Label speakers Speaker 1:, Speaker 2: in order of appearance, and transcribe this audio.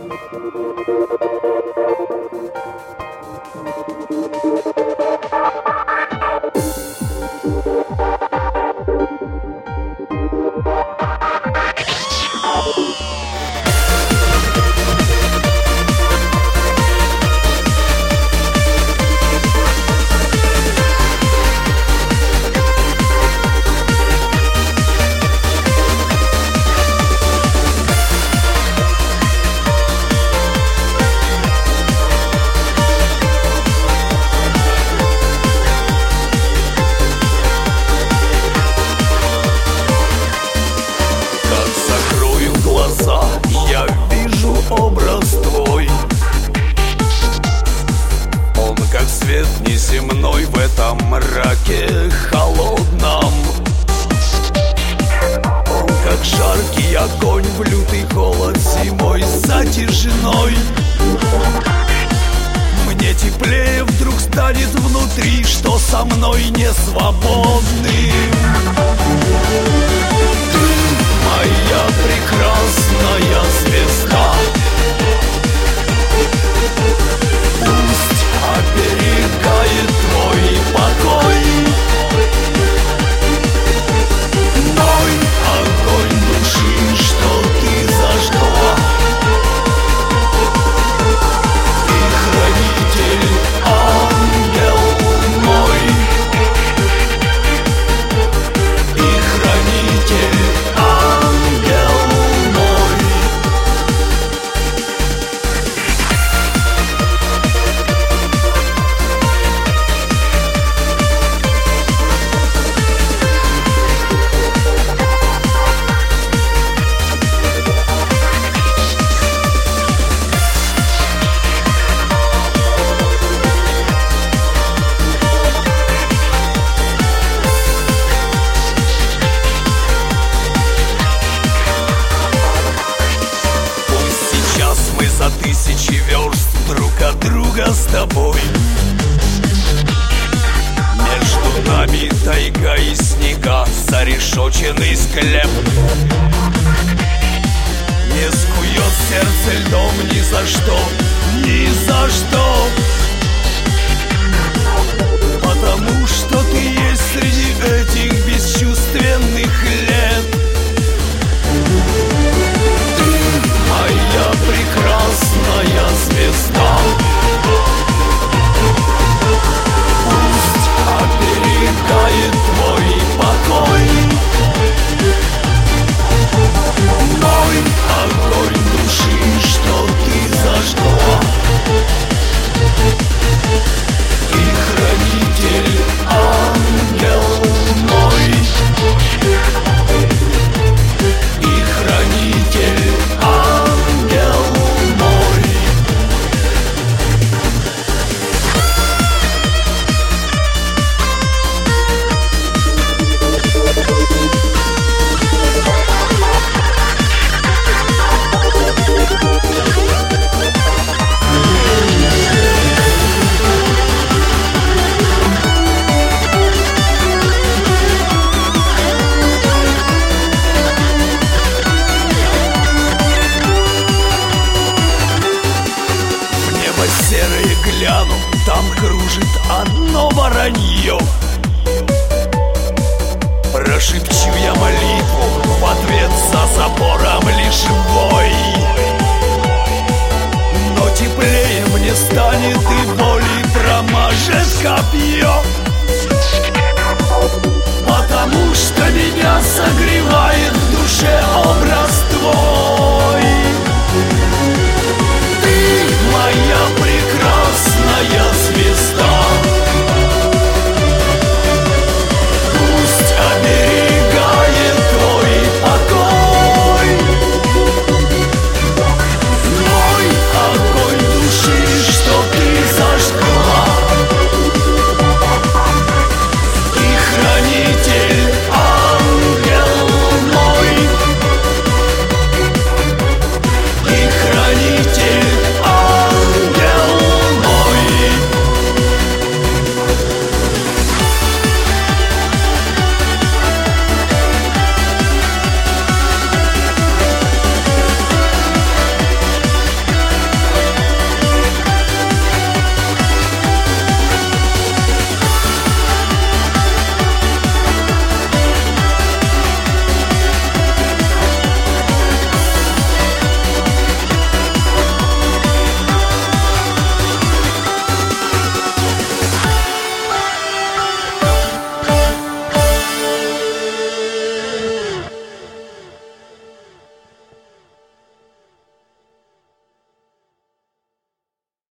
Speaker 1: Я вижу образ твой. Он как свет неземной в этом мраке холодном. Он как жаркий огонь в лютый холод зимой затяжной. Мне теплее вдруг станет внутри, что со мной не свободным. Моя прекрасная звезда, пусть оберегает твой покой. Мой огонь души, что ты зажгла, и хранитель, ангел мой, и хранитель, ангел мой. За тысячи верст друг от друга с тобой. Между нами тайга и снега, зарешоченный склеп. Не скует сердце льдом ни за что, ни за что. Потому что ты есть среди этих бесчувственных лет. Моя прекрасная звезда, пусть оберегает твой покой. Мой огонь души, что ты зажгла, и хранитель, ангел мой, и хранитель, ангел мой. Серые гляну, там кружит одно воронье. Прошепчу я молитву, в ответ за забором лишь вой.